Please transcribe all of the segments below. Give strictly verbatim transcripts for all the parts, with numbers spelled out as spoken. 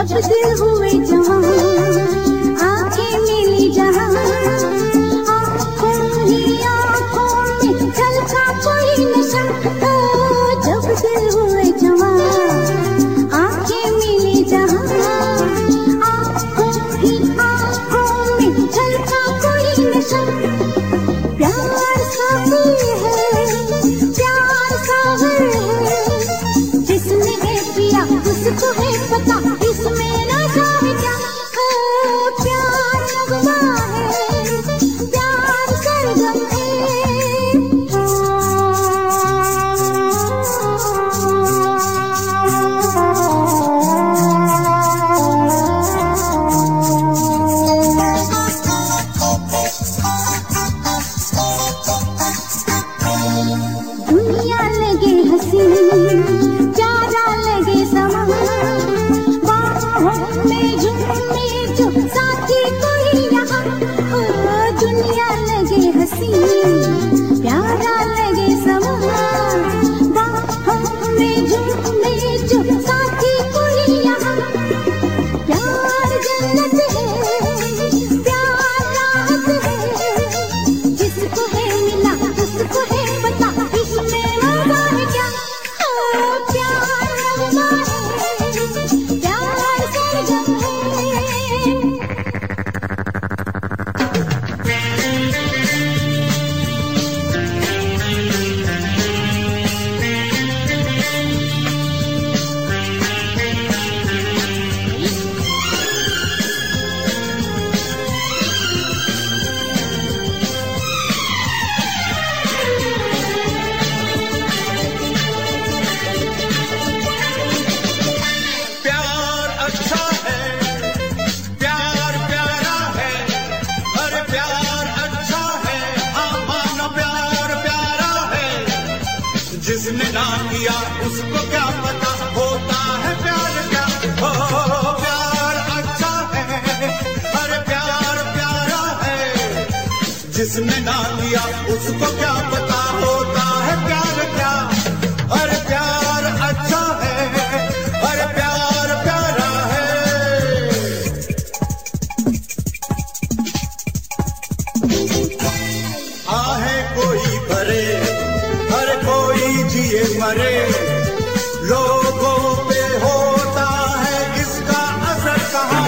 जब दिल हुए जवां, आंखें मिली जहां, आंखों ही आंखों में झलका कोई नशा। जब दिल हुए जवां, आंखें मिली जहां, आंखों ही आंखों में झलका कोई नशा। प्यार सागर है, प्यार सागर है, जिसने है पिया उसको है पता, इसमें नशा है क्या। प्यार नगमा है, प्यार सरगम है। दुनिया लगे हंसी, प्यारा लगे समा, बाहों में झूमे जो साथी कोई यहाँ। दुनिया लगे हंसी, प्यारा लगे समा, बाहों में झूमे जो साथी कोई यहाँ। प्यार जन्नत है, प्यार राहत है, जिसको है मिला उसको है पता, इसमें मजा है क्या। प्यार नगमा है, प्यार सरगम है। प्यार अच्छा है, प्यार प्यारा है, अरे प्यार अच्छा है, हाँ मानो प्यार प्यारा है। जिसने ना किया उसको क्या पता होता है प्यार क्या। हो प्यार अच्छा है, अरे प्यार प्यारा है, जिसने ना किया उसको क्या पता होता है प्यार क्या। अरे प्यार अच्छा है, अरे प्यार प्यारा है। आहे कोई भरे, हर कोई जिए मरे, लोगों पे होता है इसका असर कहाँ।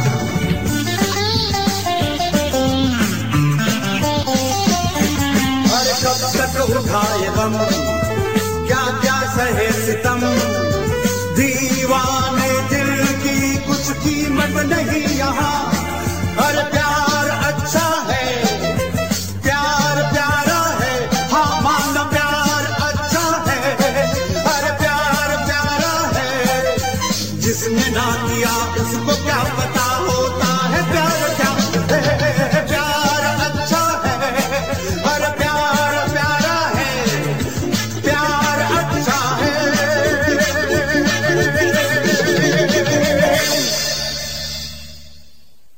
हर कब तक उठाए गम, क्या क्या सहे सितम, दीवाने दिल की कुछ कीमत नहीं यहाँ।